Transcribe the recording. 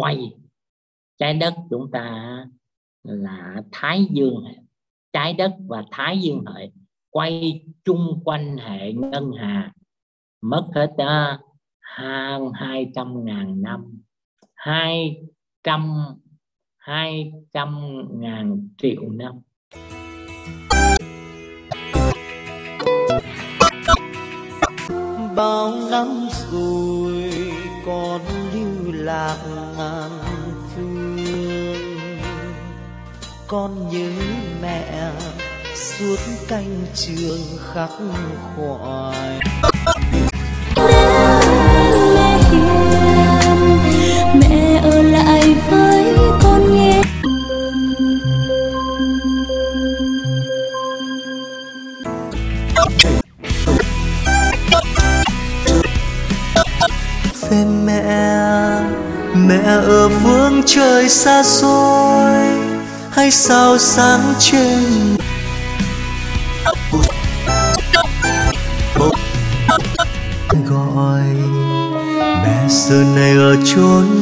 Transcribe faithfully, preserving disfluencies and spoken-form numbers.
quay. Trái đất chúng ta là Thái Dương, trái đất và Thái Dương hệ quay chung quanh hệ ngân hà, mất hết uh, hơn hai trăm ngàn năm, hai trăm hai trăm ngàn triệu năm. Bao năm rồi con lưu lạc ngàn phương, con nhớ mẹ suốt canh trường khắc khoải. Mẹ hiền, mẹ ở lại với con nhé. Về mẹ, mẹ ở phương trời xa xôi hay sao sáng trên gọi mẹ giờ này ở chốn